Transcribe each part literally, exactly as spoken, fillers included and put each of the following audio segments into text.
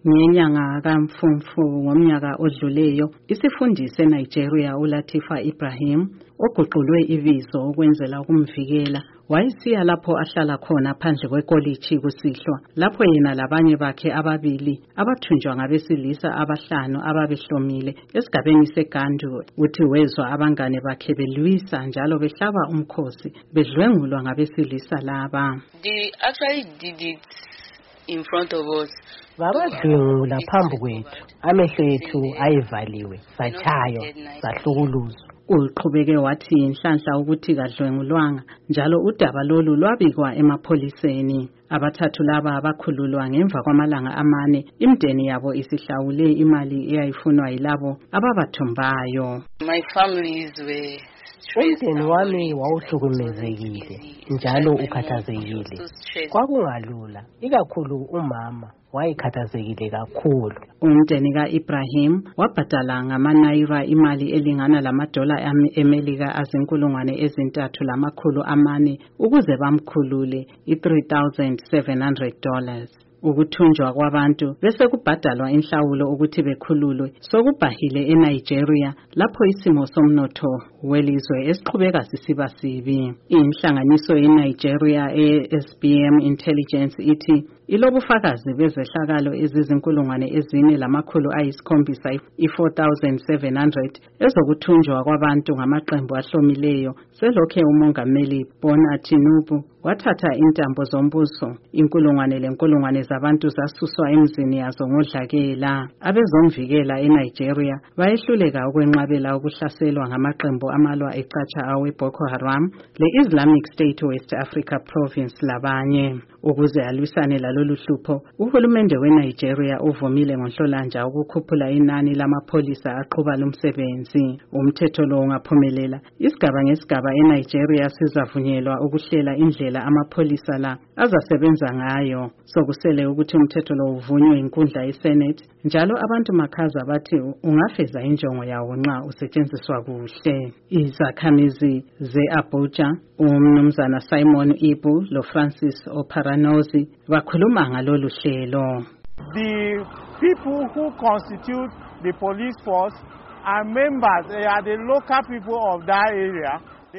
Ngenyanga kaMfumfu ngomnyaka odluleyo, isifundisi eNigeria uLatifa Ibrahim oguqulwe ibizo ukwenzela ukumvikela wayesiya lapho ahlala khona phandle kwekoliji kusihlwa lapho yena labanye bakhe ababili abathunjwa ngabesilisa abahlanu ababehlomile esigabeni seGandu uthi wezwa abangane bakhe belwisa njalo behlaba umkhosi bedlwengulwa ngabesilisa laba. They actually did it in front of us. Babadlwengula phambi kwethu, amehlo ethu ayevaliwe, satshaywa, sahlukuluzwa. Uqhubeke wathi inhlanhla ukuthi kadlwengulwanga njalo udaba lolu lwabikwa emapholiseni. Abathathu laba abakhululwa ngemva kwamalanga amane, imdeni yabo isihlawule imali eyayifunwa yilabo ababathumbayo. My families were Umdeni wami wawuhlukumezekile njalo ukhathazekile. Kwakungalula, ikakhulu umama wayekhathazekile kakhulu. Umdeni kaIbrahim wabhadala ngama-naira imali elingana lamadola eMelika azinkulungwane ezintathu lamakhulu amane ukuze bamkhulule i-three thousand seven hundred dollars. Ukuthunjwa kwabantu bese kubhadalwa inhlawulo ukuthi bekhululwe sokubhahile eNigeria lapho isimo somnotho welizwe esiqhubeka sisiba sibi. Inhlanganiso yeNigeria e-S B M Intelligence ithi ilobufakazi bezehlakalo ezizinkulungwane ezine lamakhulu ayisikhombisa i-four thousand seven hundred ezokuthunjwa kwabantu ngamaqembu ahlomileyo selokhe umongameli Bola Tinubu wathatha intambo zombuso inkulungwane lenkulungwane zabantu zasuswa emzini yazo ngodlakela. Abezomvikela eNigeria bayehluleka ukwenqabela ukuhlaselwa ngamaqembu amalwa ecatsha awe Boko Haram le-Islamic State West Africa Province labanye. Ukuze alwisane lalolu hlupho, uhulumende weNigeria uvumile ngoNhlolanja ukukhuphula inani lamapholisa aqhuba lumsebenzi. Umthetho lo ungaphumelela, isigaba ngesigaba eNigeria sizavunyelwa ukuhlela indlela amapholisa la azasebenza ngayo. Sokusele ukuthi umthetho lo uvunywe inkundla yeSenate, njalo abantu makhaza bathi ungafeza injongo yawo nxa usetshenziswa kuhle. Izakhamizi ze-Abuja, umnumzana Simon Ibu lo Francis Oparanozi bakhuluma ngalolu hlelo. The people who constitute the police force are members, they are the local people of that area.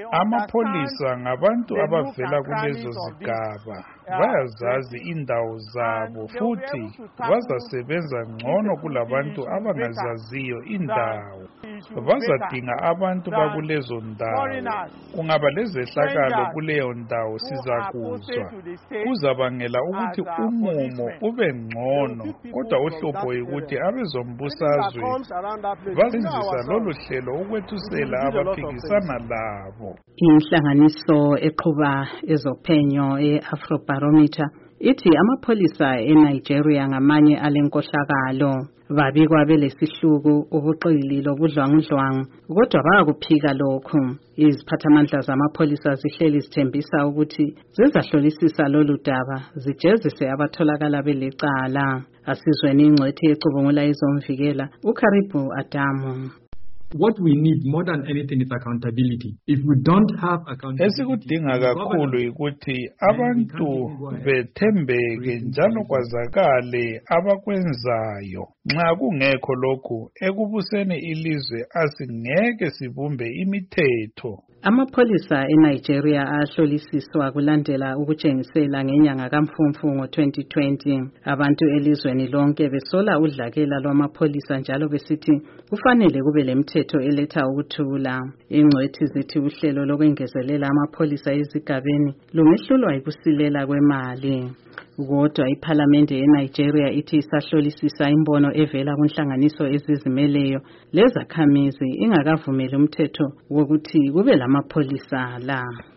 Amapholisa ngabantu abavela kulezo zigaba, bayazazi indawo zabo futhi bazasebenza ngcono kulabantu abangazaziyo indawo. Bazadinga abantu bakulezo ndawo. Kungaba lezehlakalo kuleyo ndawo sizakuzwa. Kuzabangela ukuthi umumo ube ngcono, kodwa uhlupho ukuthi abezombusazwe basebenzisa lolu hlelo ukwethusela abaphikisana labo. Inhlanganiso eqhuba ezophenyo e-Afrobarometer ithi amapholisa eNigeria ngamanye alenkohlakalo. Babikwa belesihluku, ubuqili lobudlwangudlwangu, kodwa bayakuphika lokhu. Iziphathamandla zamapholisa zihleli zithembisa ukuthi zizahlolisisa lolu daba zijezise abatholakala belecala. Asizweni ingcwethi ecubungula izomvikela uKaribu Adamu. What we need more than anything is accountability. If we don't have accountability, esikudinga kakhulu ukuthi abantu bethembeke njalo kwazakale abakwenzayo. Nxa kungekho lokhu, ekubuseni ilizwe asingeke sibumbe imithetho. Amapholisa eNigeria ahlolisiswa kulandela ukutshengisela ngenyanga kaMfumfu ngo-twenty twenty. Abantu elizweni lonke besola udlakela lwamapholisa njalo besithi kufanele kube lemthetho eletha ukuthula. Ingcwethi zithi uhlelo lokwengezelela amapholisa ezigabeni lungehlulwa yikusilela kwemali. Kodwa iPhalamende yeNigeria ithi isahlolisisa imbono evela kunhlanganiso ezizimeleyo lezakhamizi ingakavumeli umthetho wokuthi kube lamapholisa la.